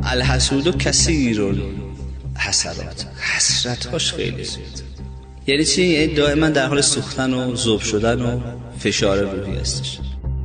الحسود کثیر الحسرات، حسرت‌هاش خیلی زیاد. یعنی چی؟ یعنی دائما در حال سوختن و ذوب شدن و فشار روحی هستش.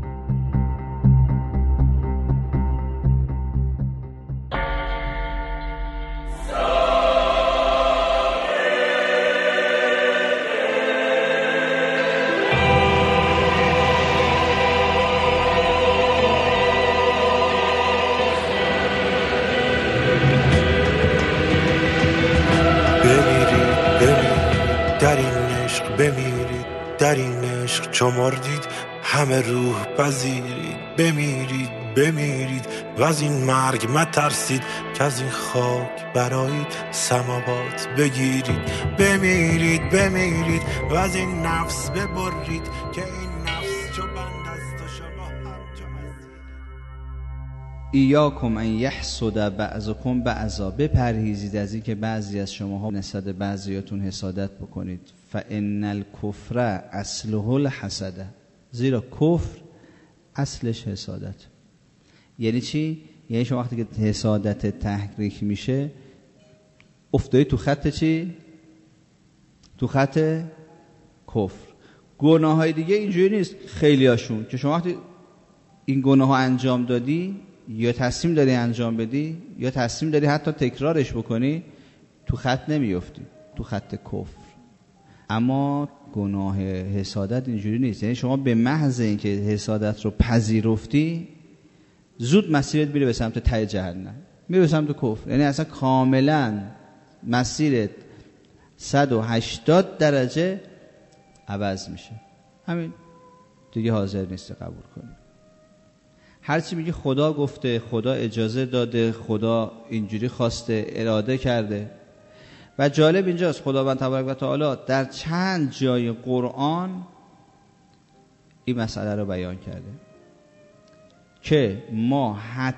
در این عشق چو مردید همه روح پذیرید، بمیرید و از این مرگ مترسید که از این خاک برایید سماوات بگیرید. بمیرید و از این نفس ببرید که این نفس چو بند است و شما همچو اسیر. ایاکم ان یحسد بعضکم بعضا، بپرهیزید از این که بعضی از شماها نسبت بعضیاتون حسادت بکنید. فان الکفر اصله الحسد، زیرا کفر اصلش حسادت. یعنی چی؟ یعنی شما وقتی که حسادت تحریک میشه افتادی تو خط چی؟ تو خط کفر. گناه های دیگه اینجوری نیست خیلی هاشون که شما وقتی این گناه ها انجام دادی یا تصمیم داری انجام بدی یا تصمیم داری حتی تکرارش بکنی تو خط نمیافتی، تو خط کفر. اما گناه حسادت اینجوری نیست. یعنی شما به محض اینکه حسادت رو پذیرفتی زود مسیرت میره به سمت ته جهنم، میره به سمت کفر. یعنی اصلا کاملا مسیرت 180 درجه عوض میشه. همین دیگه حاضر نیست قبول کنی. هرچی میگه خدا گفته، خدا اجازه داده، خدا اینجوری خواسته، اراده کرده. و جالب اینجاست خداوند تبارک و تعالی در چند جای قرآن این مسئله رو بیان کرده که ما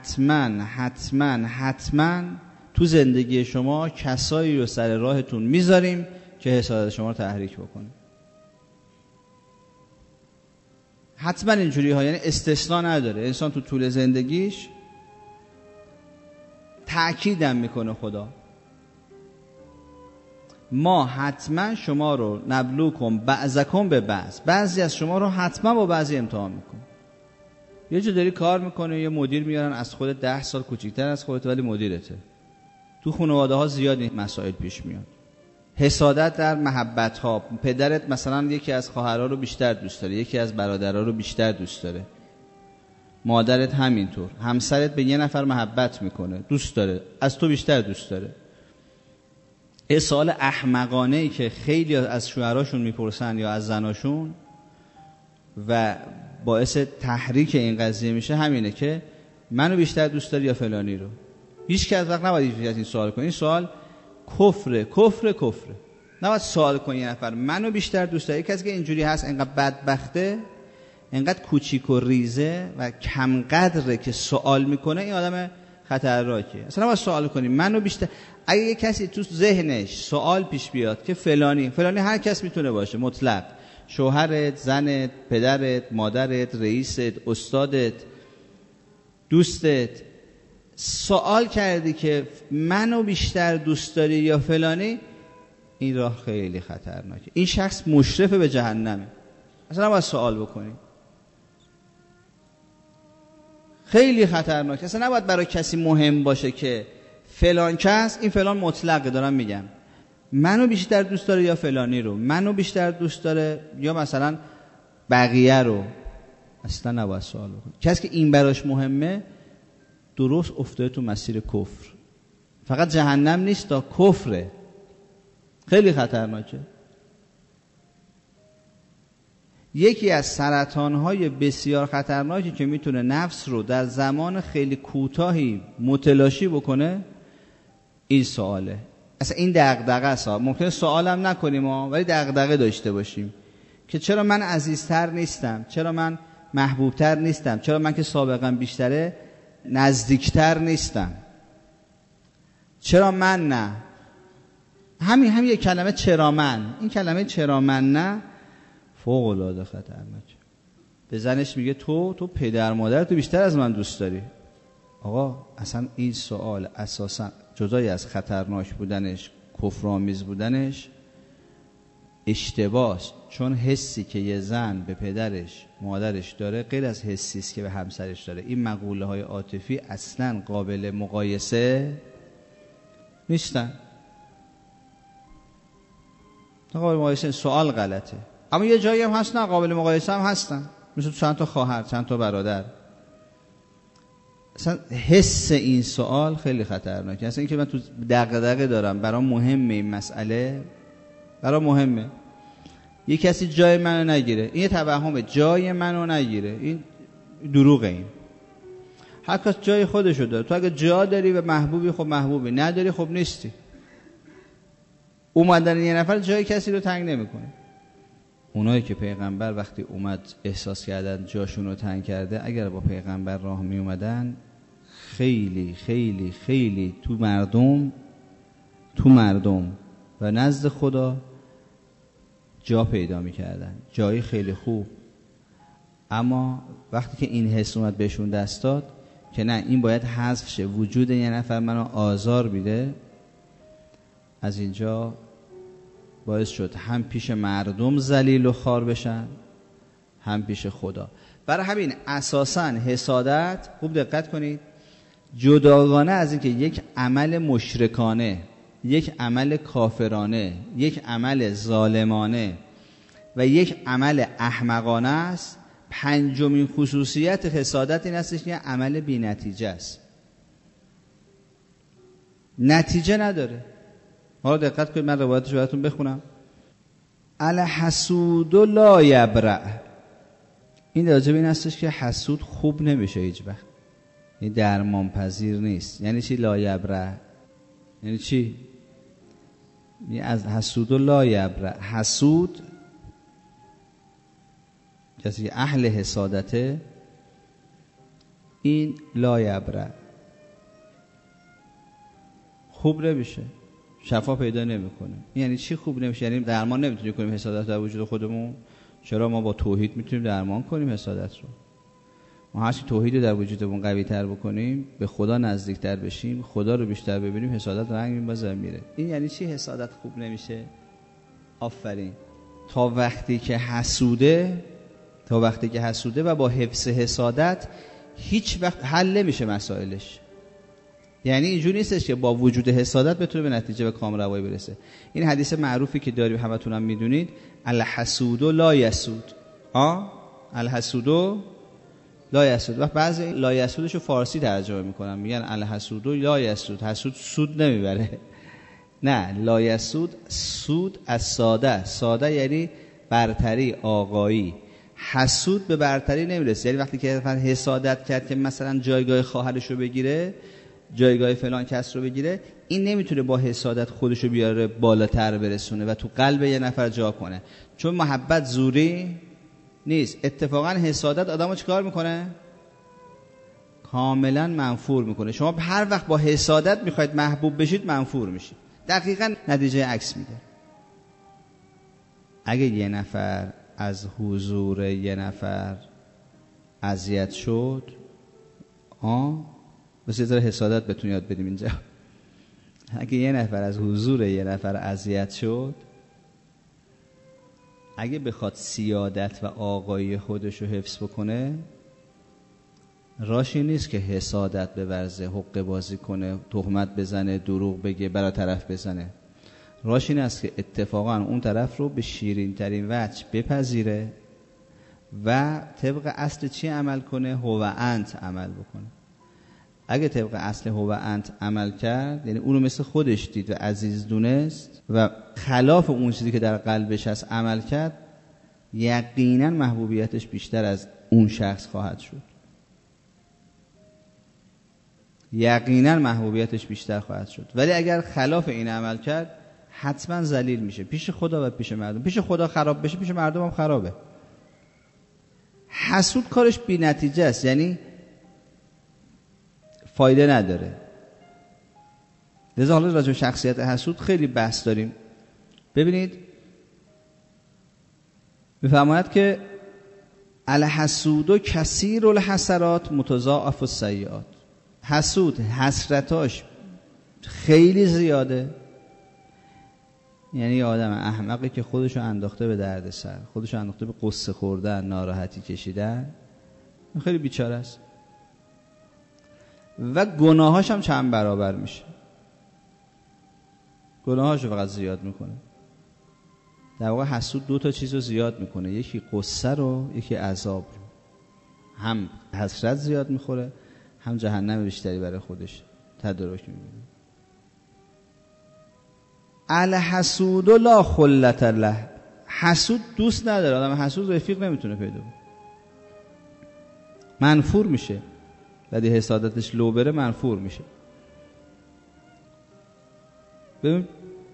حتما تو زندگی شما کسایی رو سر راهتون میذاریم که حسادت شما رو تحریک بکنه. حتما اینجوری ها، یعنی استثناء نداره. انسان تو طول زندگیش تأکیدم میکنه خدا ما حتما شما رو نبلوکم بعضکم به بعض، بعضی از شما رو حتما با بعضی امتحان میکنه. یه جا داری کار میکنه، یه مدیر میارن از خود 10 سال کوچیکتر از خودت ولی مدیرته. تو خانواده ها زیاد این مسائل پیش میاد. حسادت در محبت ها، پدرت مثلا یکی از خواهرها رو بیشتر دوست داره، یکی از برادرها رو بیشتر دوست داره، مادرت همینطور، همسرت به یه نفر محبت میکنه، دوست داره، از تو بیشتر دوست داره. یه سوال احمقانه ای که خیلی از شوهراشون میپرسن یا از زناشون و باعث تحریک این قضیه میشه همینه که منو بیشتر دوست داری یا فلانی رو. هیچ کس وقت نباید این سوال کنه. این سوال کفره. نباید سوال کنی یه نفر منو بیشتر دوست داری. کسی که اینجوری هست انقدر بدبخته، انقدر کوچیک و ریزه و کم قدره که سوال میکنه، این آدم خطرناکه. اصلا نباید سوال کنی منو بیشتر. اگه یه کسی تو ذهنش سوال پیش بیاد که فلانی هر کس میتونه باشه، مطلق، شوهرت، زنت، پدرت، مادرت، رئیست، استادت، دوستت، سوال کردی که منو بیشتر دوست داری یا فلانی، این راه خیلی خطرناکه. این شخص مشرف به جهنمه. اصلا نباید سوال بکنی. خیلی خطرناکه. اصلا نباید برای کسی مهم باشه که فلان کس، این فلان مطلقه، دارم میگم، منو بیشتر دوست داره یا فلانی رو، منو بیشتر دوست داره یا مثلا بقیه رو. اصلا نباید سوال بکنی. کسی که این براش مهمه درست افتاده تو مسیر کفر. فقط جهنم نیست تا کفره. خیلی خطرناکه. یکی از سرطان‌های بسیار خطرناکی که میتونه نفس رو در زمان خیلی کوتاهی متلاشی بکنه این سواله. اصلا این دغدغه است. ممکنه سوالم نکنیم ولی دغدغه داشته باشیم که چرا من عزیزتر نیستم، چرا من محبوبتر نیستم، چرا من که سابقا بیشتره نزدیکتر نیستم، چرا من نه. همین یک کلمه چرا من، این کلمه چرا من نه فوق العاده خطرناکه. به زنش میگه تو پدر مادر تو بیشتر از من دوست داری. آقا اصلا این سوال اساسا جدای از خطرناک بودنش، کفرآمیز بودنش، اشتباهه. چون حسی که یه زن به پدرش، مادرش داره غیر از حسی است که به همسرش داره. این مقوله های عاطفی اصلا قابل مقایسه نیستن. قابل مقایسه، سوال غلطه. اما یه جایی هم هست نه قابل مقایسه هم هستن، مثل چند تا خواهر، چند تا برادر. اصلا حس این سوال خیلی خطرناکه. اصلا اینکه من تو دغدغه دارم، برام مهمه این مسئله، برام مهمه یه کسی جای منو نگیره، این توهمه، جای منو نگیره، این دروغه. این هر کس جای خودشو داره. تو اگه جا داری و محبوبی، خب محبوبی، نداری خب نیستی. اومدن یه نفر جای کسی رو تنگ نمیکنه. اونایی که پیغمبر وقتی اومد احساس کردن جاشون رو تنگ کرده، اگر با پیغمبر راه می اومدن خیلی خیلی خیلی تو مردم و نزد خدا جا پیدا می کردن، جایی خیلی خوب. اما وقتی که این حس اومد بهشون دست داد که نه این باید حذف شه، وجود یه نفر منو آزار بیده، از اینجا باعث شد هم پیش مردم ذلیل و خوار بشن، هم پیش خدا. برای همین اساساً حسادت، خوب دقت کنید، جداگانه از اینکه یک عمل مشرکانه، یک عمل کافرانه، یک عمل ظالمانه و یک عمل احمقانه است، پنجمین خصوصیت حسادت این است که عمل بی نتیجه است. نتیجه نداره. حالا دقت کنید، من روایتش براتون بخونم. الحسود لا یبرأ. این راجع به این هستش که حسود خوب نمیشه هیچ وقت، این درمان پذیر نیست. یعنی چی لا یبرأ؟ یعنی چی؟ یعنی از حسود لا یبرأ، حسود کسی که اهل حسادته، این لا یبرأ، خوب نمیشه، شفا پیدا نمیکنه. یعنی چی خوب نمیشه؟ یعنی درمان نمیتونیم کنیم حسادت در وجود خودمون. چرا؟ ما با توحید میتونیم درمان کنیم حسادت رو. ما هرچی توحید رو در وجودمون قوی تر بکنیم، به خدا نزدیک تر بشیم، خدا رو بیشتر ببینیم، حسادت رنگ میبازه میره. این یعنی چی حسادت خوب نمیشه؟ آفرین. تا وقتی که حسوده و با حفظ حسادت هیچ وقت حل نمیشه مسائلش. یعنی اینجوری نیستش که با وجود حسادت بتونه به نتیجه و کامروایی برسه. این حدیث معروفی که داریم همتون هم میدونید، الحسود لا یسود. الحسود لا یسود. وقت بعضی لا یسودشو فارسی ترجمه میکنن، میگن الحسود لا یسود، حسود سود نمیبره. نه، لا یسود، سود از ساده. ساده یعنی برتری، آقایی. حسود به برتری نمیرسه. یعنی وقتی که حسادت کرد که مثلا جایگاه خواهرش رو بگیره، جایگاه فلان کس رو بگیره، این نمیتونه با حسادت خودشو بیاره بالاتر برسونه و تو قلب یه نفر جا کنه. چون محبت زوری نیست. اتفاقا حسادت آدمو چیکار میکنه؟ کاملا منفور میکنه. شما هر وقت با حسادت میخواید محبوب بشید، منفور میشید. دقیقا نتیجه عکس میده. اگه یه نفر از حضور یه نفر اذیت شد، بس یه ذره حسادت بتون یاد بدیم اینجا. اگه یه نفر از حضور یه نفر اذیت شد، اگه بخواد سیادت و آقایی خودش رو حفظ بکنه، راشی نیست که حسادت بورزه، حقه بازی کنه، تهمت بزنه، دروغ بگه، برای طرف بزنه. راش این است که اتفاقا اون طرف رو به شیرین ترین وجه بپذیره و طبق اصل چی عمل کنه؟ هو انت عمل بکنه. اگه طبق اصل هو انت عمل کرد، یعنی اون رو مثل خودش دید و عزیز دونست و خلاف اون چیزی که در قلبش هست عمل کرد، یقینا محبوبیتش بیشتر از اون شخص خواهد شد. یقینا محبوبیتش بیشتر خواهد شد. ولی اگر خلاف این عمل کرد، حتما ذلیل میشه پیش خدا و پیش مردم. پیش خدا خراب بشه، پیش مردم هم خرابه. حسود کارش بی نتیجه است، یعنی فایده نداره. لذا حالا راجع به شخصیت حسود خیلی بحث داریم. ببینید میفرماید که الحسود کثیر الحسرات متضاعف السیئات. حسود حسرتاش خیلی زیاده، یعنی آدم احمقی که خودشو انداخته به دردسر، خودشو انداخته به قصه خوردن، ناراحتی کشیدن، خیلی بیچاره است و گناهاش هم چند برابر میشه. گناهاشو فقط زیاد میکنه. در واقع حسود 2 چیز رو زیاد میکنه، یکی قصه رو، یکی عذاب رو. هم حسرت زیاد میخوره، هم جهنم بیشتری برای خودش تدارک میبینه. الحسود لا خلة له، حسود دوست نداره. آدم حسود رفیق نمیتونه پیدا کنه، منفور میشه. بعد حسادتش لو بره منفور میشه. ببین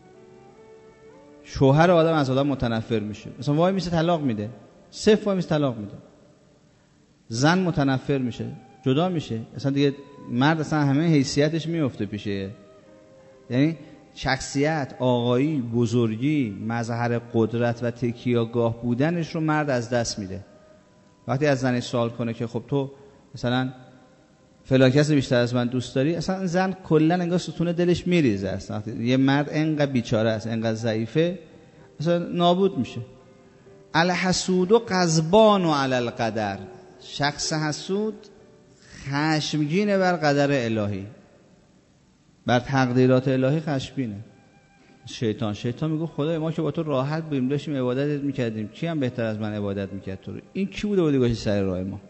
شوهر آدم از آدم متنفر میشه، مثلا وای میشه طلاق میده، صفر وای میشه طلاق میده. زن متنفر میشه، جدا میشه، اصلا دیگه مرد اصلا همه حیثیتش میفته پیشه. یعنی شخصیت، آقایی، بزرگی، مظهر قدرت و تکیه‌گاه بودنش رو مرد از دست میده. وقتی از زنش سوال کنه که خب تو مثلا فلان کس بیشتر از من دوست داری، اصلا زن کلا انگار ستون دلش میریزه. اصلا یه مرد انقدر بیچاره است، انقدر ضعیفه، اصلا نابود میشه. الحسود و غضبان و علی القدر، شخص حسود خشمگینه بر قدر الهی، بر تقدیرات الهی خشمگینه. شیطان میگه خدای ما که با تو راحت بودیم، داشتیم عبادتت میکردیم، کی هم بهتر از من عبادت میکرد تو رو؟ این کی بوده بودی گوشی سر راه ما؟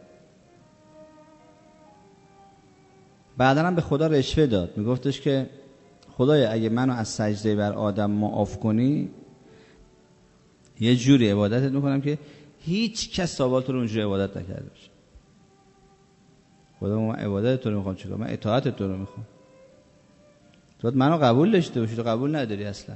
بعدا هم به خدا رشوه داد، میگفتش که خدایا اگه منو از سجده بر آدم معاف کنی، یه جوری عبادتت میکنم که هیچ کس تا حالا تو رو اونجوری عبادت نکرده باشه. خدا من عبادت تو رو میخوام چیکار؟ من اطاعت تو رو میخوام. تو منو قبول داشته باشی، تو قبول نداری اصلا.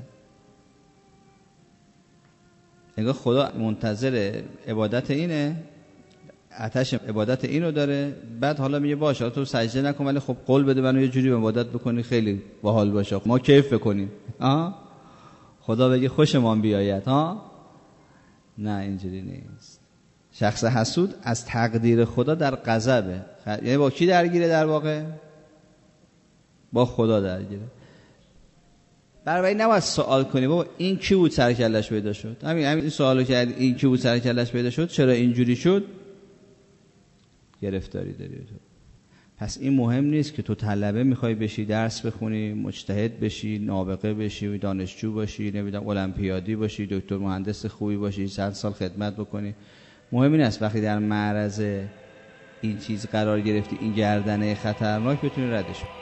انگار خدا منتظر عبادت اینه، آتش عبادت اینو داره، بعد حالا میگه باشه تو سجده نکن ولی خب قول بده منو یه جوری عبادت بکنی خیلی باحال باشه، ما کیف بکنیم. خدا بگه خوشمان بیاید. نه اینجوری نیست. شخص حسود از تقدیر خدا در غضبه، یعنی با کی درگیره؟ در واقع با خدا درگیره. برای نباید سوال کنی بابا این کی بود سر کلش پیدا شد. همین سوالو که این کی بود سر کلش پیدا شد، چرا اینجوری شد، گرفتاری داری تو. پس این مهم نیست که تو طلبه میخوای بشی، درس بخونی، مجتهد بشی، نابغه بشی، دانشجو باشی، نمیدونم المپیادی باشی، دکتر مهندس خوبی باشی، 100 سال خدمت بکنی. مهم این است وقتی در معرض این چیز قرار گرفتی، این گردنه خطرناک، بتونی ردش کنی.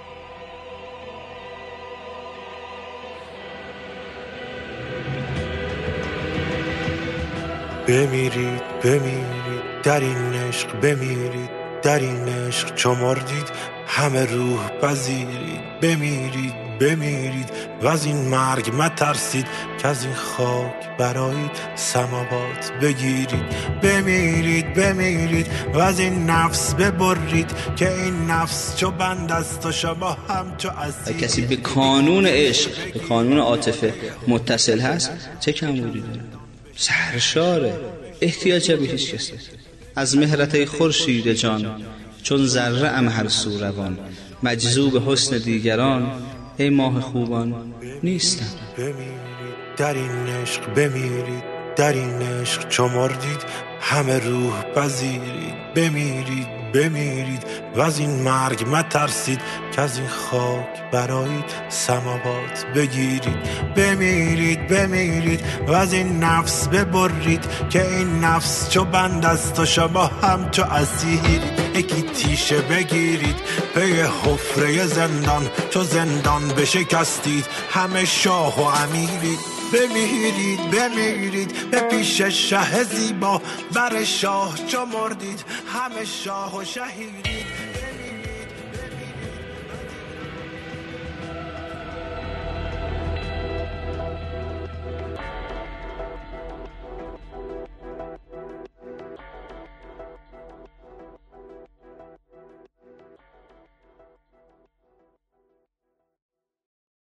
بمیرید در این عشق، بمیرید در این عشق چو مردید همه روح پذیرید. بمیرید و از این مرگ مترسید که از این خاک برایید سماوات بگیرید. بمیرید و از این نفس ببرید که این نفس چو بند است و شما هم چو اسیر. کسی به کانون عشق، به کانون عاطفه متصل هست، چه کمبودی داره؟ سرشاره، احتیاج به هیچ کسی. از مهرت خورشید جان چون ذره ام هر سو روان، مجذوب حسن دیگران ای ماه خوبان نیستم. در این عشق بمیرید در این عشق چو مردید همه روح پذیرید. بمیرید و از این مرگ مترسید که از این خاک برایید سماوات بگیرید. بمیرید و از این نفس ببرید که این نفس چو بند است و شما هم چو اسیرید. یکی تیشه بگیرید پی حفره زندان، چو زندان بشکستید همه شاه و امیرید. بمیرید به پیش شه زیبا، بر شاه چو مردید همه شاه و شهیرید.